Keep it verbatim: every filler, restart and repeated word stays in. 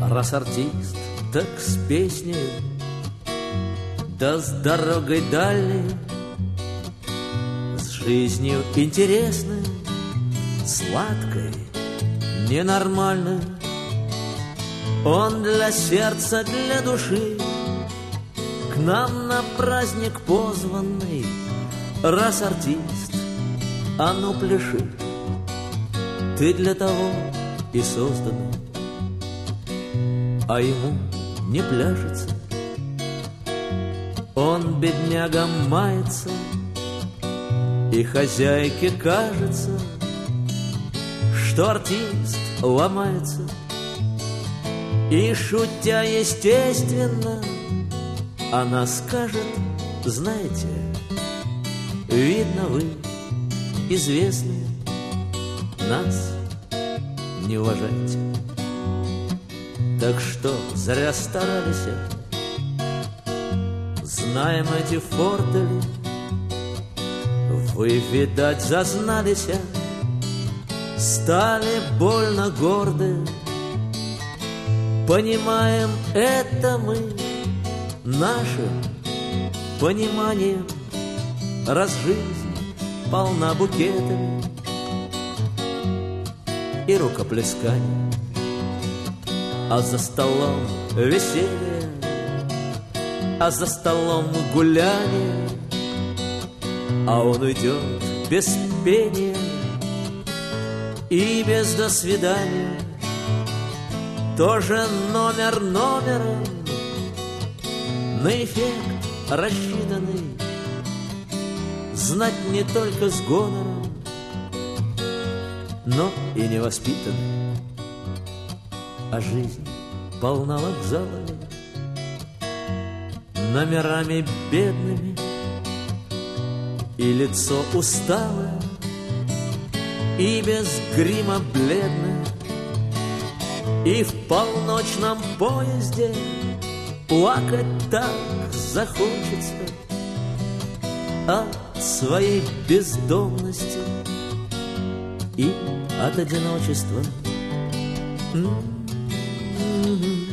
Раз артист, так с песней, да с дорогой дальней, с жизнью интересной, сладкой, ненормальной. Он для сердца, для души к нам на праздник позванный. Раз артист, а ну пляши, ты для того и создана, а ему не пляшется. Он, бедняга, мается, и хозяйке кажется, что артист ломается. И, шутя естественно, она скажет: знаете, видно, вы известные, нас не уважаете. Так что зря старались, знаем эти фортели. Вы, видать, зазнались, стали больно горды. Понимаем это мы нашим пониманием, раз жизнь полна букетами и рукоплесканием, а за столом веселье, а за столом гуляние, а он уйдет без пения и без до свидания. Тоже номер номером, на эффект рассчитанный, знать не только с гонором, но и невоспитанный. А жизнь полна вокзалами, номерами бедными, и лицо усталое, и без грима бледное. И в полночном поезде плакать так захочется от своей бездомности и от одиночества. Mm-hmm.